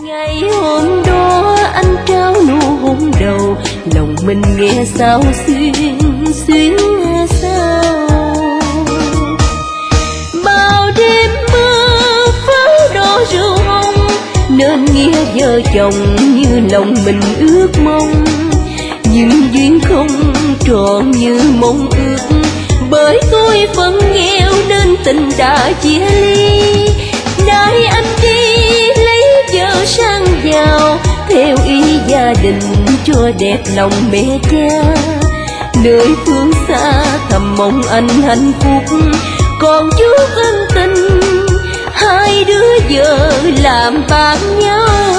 Ngày hôm đó anh trao nụ hôn đầu, lòng mình nghe sao xuyên xuyên sao. Bao đêm mưa pháo đỏ rượu hồng, nên nghĩa vợ chồng như lòng mình ước mong. Nhưng duyên không trọn như mong ước, bởi tôi vẫn nghèo nên tình đã chia ly. Nay anh đi lấy vợ sang giàu, theo ý gia đình cho đẹp lòng mẹ cha. Nơi phương xa thầm mong anh hạnh phúc, còn chút ân tình hai đứa vợ làm bạn nhau.